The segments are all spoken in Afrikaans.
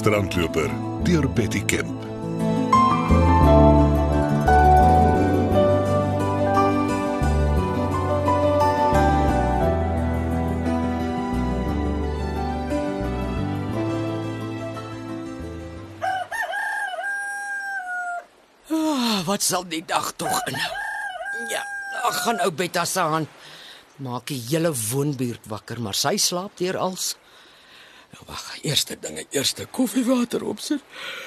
strandloper deur Betty Kemp. Wat sal die dag tog inhou? Ja, daar gaan ou Betta se aan. Maak die hele woonbuurt wakker, maar sy slaap deur als. Nou wag, eerste koffiewater opsit.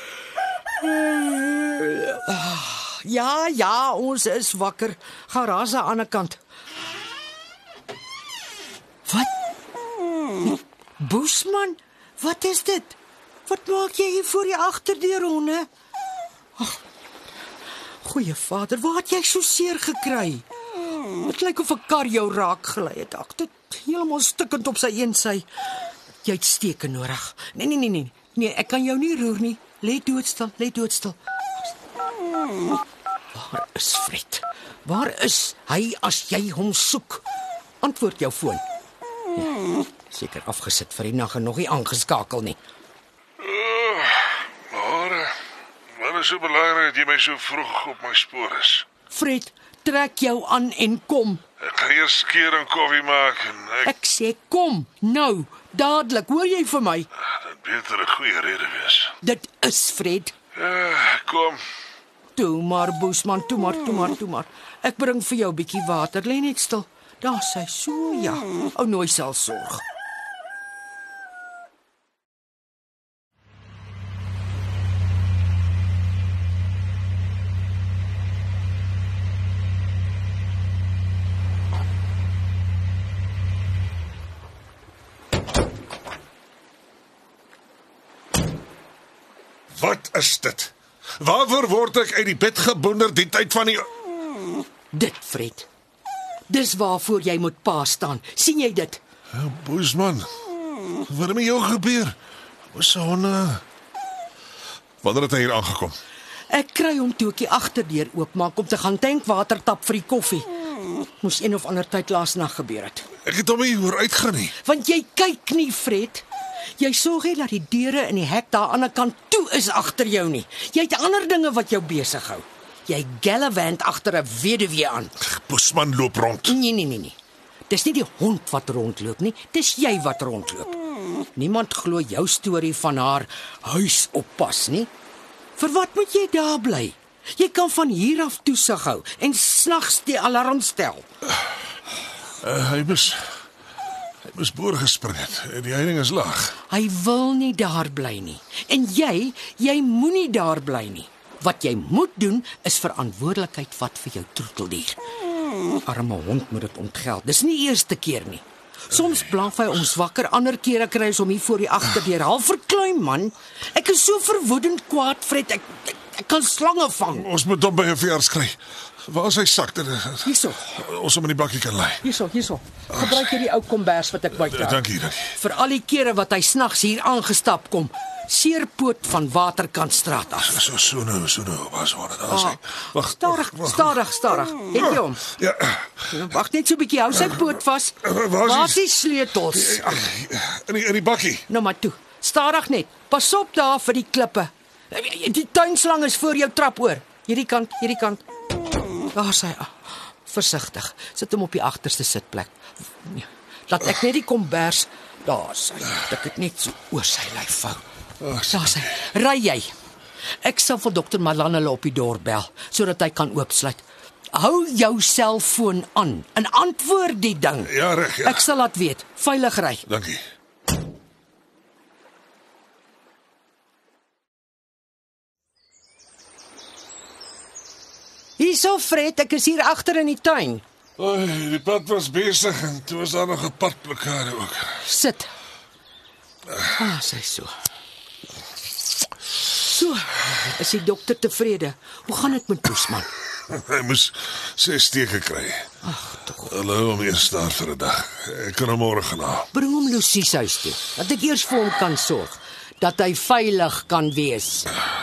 Ja, ons is wakker. Garage aan die ander kant. Wat? Boesman, wat is dit? Wat maak jy hier voor die agterdeur, honde? Goeie Vader, waar het jy so seer gekry? Het lyk of 'n kar jou raak gelei het. Ag, dit heeltemal stikkend op sy een sy. Jy het steke nodig. Nee, ek kan jou nie roer nie. Lê doodstil. Waar is Fred? Waar is hy as jy hom soek? Antwoord jou foon. Ja, seker afgesit vir die nag en nog nie aangeskakel nie. Wat is so belangrik dat jy my so vroeg op my spoor is? Fred, trek jou aan en kom. Ek gaan eers keer en koffie maak en Ek sê kom, nou, dadelik, hoor jy vir my? dit beter 'n goeie rede wees. Dit is Fred. Kom. Toe maar, Boesman, toe maar. Ek bring vir jou 'n bietjie water, lê net stil. Daar sy so, ja. Ou Nooi sal sorg. Wat is dit? Waarvoor word ek uit die bed geboender die tyd van die... Dit, Fred. Dis waarvoor jy moet pa staan. sien jy dit? Boesman, wat het met jou gebeur? Wanneer het hy hier aangekom? Ek kry hom toe ek die agterdeur oopmaak om te gaan tankwater tap vir die koffie. Moes een of ander tyd laasnag gebeur het. Ek het hom nie hoor uitgaan nie. Want jy kyk nie, Fred. Jy sorg nie dat die deure in die hek daar aan die kant toe is agter jou nie. Jy het ander dinge wat jou besig hou. Jy gallivant agter 'n weduwee aan. Boesman loop rond. Nee. Dis nie die hond wat rondloop nie, dis jy wat rondloop. Niemand glo jou storie van haar huis oppas nie. Vir wat moet jy daar bly? Jy kan van hier af toesig hou en snags die alarm stel. Hy moes boor gespring het. Die heining is laag. Hy wil nie daar bly nie. En jy moenie daar bly nie. Wat jy moet doen is verantwoordelikheid vat vir jou troeteldier. Arme hond moet dit ontgeld. Dis nie die eerste keer nie. Soms blaf hy ons wakker, ander kere kry hy hom hier voor die agterdeur. Half verklein man. Ek is so verwoedend kwaad, Fred. Ek kan slange vang. Ons moet hom by 'n veearts kry. Waar is hy sak? Hierso. Ons hom in die bakkie kan lê. Hierso. Gebruik jy die ou kombers wat ek buite het. Dankie. Vir al die kere wat hy snags hier aangestap kom. Seerpoot van Waterkantstraat af. So nou. Waar is hy? Wag. Stadig. Het jy hom? Ja. Wag net so 'n bietjie, hou sy poot vas. Waar is die sleutels? In die bakkie. Nou maar toe. Stadig net. Pas op daar vir die klippe. Die tuinslang is voor jou trap oor. Hierdie kant. Daar sy. Versigtig. Sit hom op die agterste sitplek. Laat ek net die kombers. Daar sy. Ek het net so oor sy lyf vou. Daar sy. Ry jy. Ek sal vir dokter Malan hulle op die doorbel sodat hy kan oopsluit. Hou jou selfoon aan en antwoord die ding. Ja, reg, ja. Ek sal laat weet. Veilig ry. Dankie. Hierso Fred, ek is hier agter in die tuin. Die pad was besig en toe was daar nog 'n padblokkade ook. Sit. Sy so. So, is die dokter tevrede? Hoe gaan dit met Boesman? Hy moes 6 steke kry. Ag, tog. Hulle hou hom eers daar vir 'n dag. Ek kan hom môre gaan haal. Bring hom Lucie se huis toe, dat ek eers vir hom kan sorg dat hy veilig kan wees.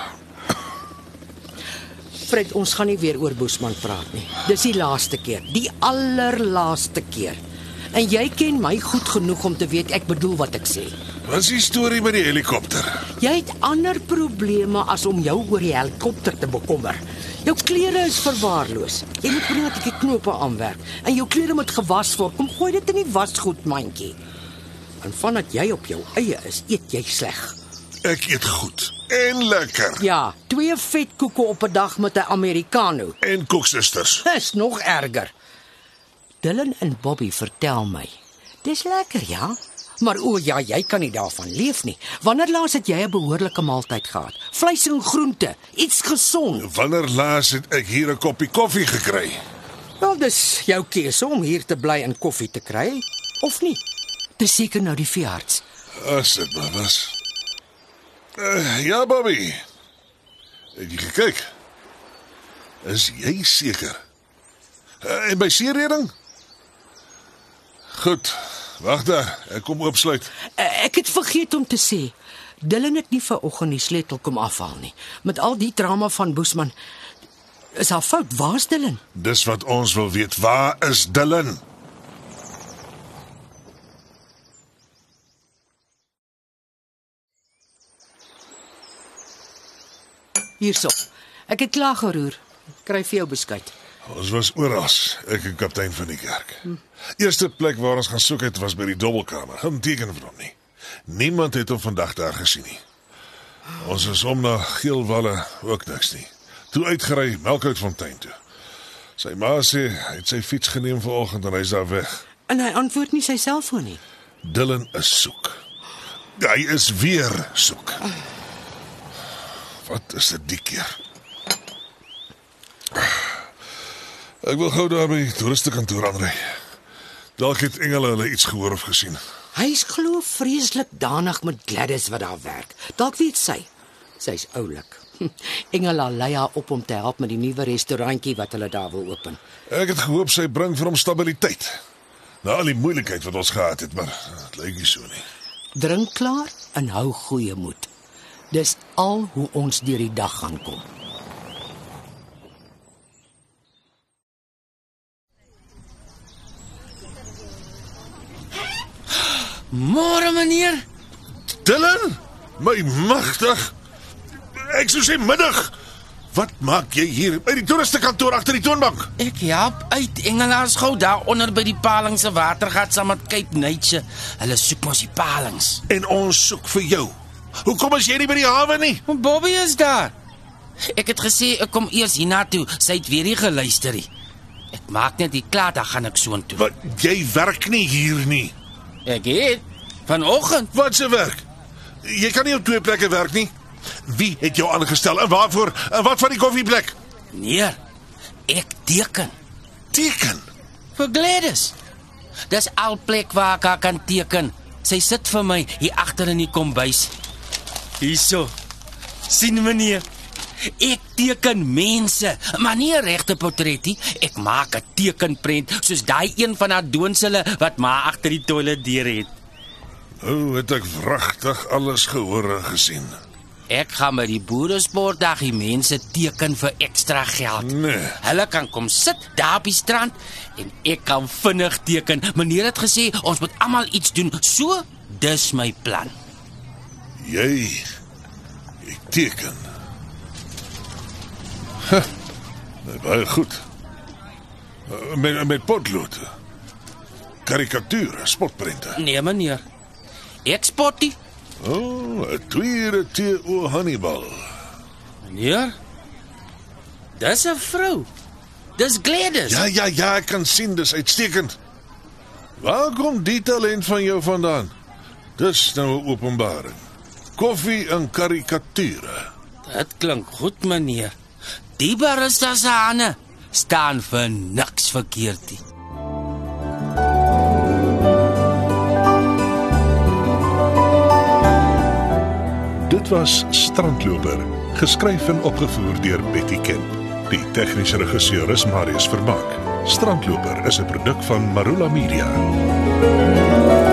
Fred, ons gaan nie weer oor Boesman praat nie. Dis die laaste keer, die allerlaaste keer. En jy ken my goed genoeg om te weet ek bedoel wat ek sê. Wat is die storie met die helikopter? Jy het ander probleme as om jou oor die helikopter te bekommer. Jou klere is verwaarloos. Jy moet bring dat ek die knope aanwerk. En jou klere moet gewas word. Kom gooi dit in die wasgoed, mandjie. En vandat jy op jou eie is, eet jy sleg. Ek eet goed en lekker. Ja, 2 vetkoeke op 'n dag met 'n Americano. En koeksusters. Dis nog erger. Dylan en Bobby vertel my. Dis lekker, ja. Maar o ja, jy kan nie daarvan leef nie. Wanneer laas het jy 'n behoorlike maaltyd gehad? Vleis en groente, iets gesond. Wanneer laas het ek hier 'n koppie koffie gekry? Wel, dis jou keuse om hier te bly en koffie te kry, of nie? Dis seker nou die veearts. As dit maar was. Ja, Bobby. Het jy gekyk? Is jy seker? En by seereding? Goed, wag daar, ek kom oopsluit. Ek het vergeet om te sê, Dylan het nie vanoggend die sleutel kom afhaal nie. Met al die drama van Boesman, is haar fout. Waar's Dylan? Dis wat ons wil weet, waar is Dylan? Hierso. Ek het klaar geroer. Kry vir jou beskuit. Ons was oral, ek en kaptein van die kerk. Eerste plek waar ons gaan soek het was by die dobbelkamer. Geen teken van hom nie. Niemand het hom vandag daar gesien nie. Ons is om na Geelwalle ook niks nie. Toe uitgery Melkoutfontein toe. Sy ma sê hy het sy fiets geneem vanoggend en hy's daar weg. En hy antwoord nie sy selfoon nie. Dylan is soek. Hy is weer soek. Wat is dit die keer? Ek wil gou daar by die toeristenkantoor aanry. Dalk het Engela hulle iets gehoor of gesien. Hy's glo vreeslik danig met Gladys wat daar werk. Dalk weet sy. Sy's oulik. Engela lei haar op om te help met die nuwe restaurantjie wat hulle daar wil open. Ek het gehoop sy bring vir hom stabiliteit. Na al die moeilikheid wat ons gehad het, maar dit lyk nie so nie. Drink klaar en hou goeie moed. Dis al hoe ons deur die dag gaan kom. Môre, meneer. Dylan, my magtig. Ek sou sê middag. Wat maak jy hier by die toeristenkantoor agter die toonbank? Ek help uit Engelaars gou daar onder by die palings se watergat saam met Cape Nature. Hulle soek mos die palings. En ons soek vir jou. Hoekom is jy nie by die hawe nie? Bobby is daar. Ek het gesê ek kom eers hiernatoe. Sy het weer nie geluister nie. Ek maak net die klaar, dan gaan ek soontoe. Wat, jy werk nie hier nie. Ek het vanoggend. Wat se werk? Jy kan nie op 2 plekke werk nie. Wie het jou aangestel en waarvoor? En wat van die koffieplek? Nee, ek teken. Teken? Vir Gladys. Dis al plek waar ek kan teken. Sy sit vir my hier agter in die kombuis. Hierso. Sien meneer. Ek teken mense, maar nie 'n regte portret nie. Ek maak 'n tekenprent soos daai een van Adonsele wat maar agter die toilet deur het. Nou het ek wragtig alles gehoor en gesien. Ek gaan by die boeresportdag die mense teken vir ekstra geld. Nee. Hulle kan kom sit daar op die strand en ek kan vinnig teken. Meneer het gesê ons moet almal iets doen. So, dis my plan. Jy teken. Baie goed. Met potlood. Karikatuur, spotprente. Nee meneer. Ek spot nie. Oh, 'n tweede T.O. Hannibal. Meneer? Dis 'n vrou. Dis Gladys. Ja, ek kan sien, dis uitstekend. Waar kom die talent van jou vandaan? Dis nou 'n openbaring. Koffie en karikature. Dit klink goed, meneer. Die barista se hande staan vir niks verkeerd nie. Dit was Strandloper, geskryf en opgevoer deur Betty Kemp. Die tegniese regisseur is Marius Vermaak. Strandloper is 'n produk van Marula Media.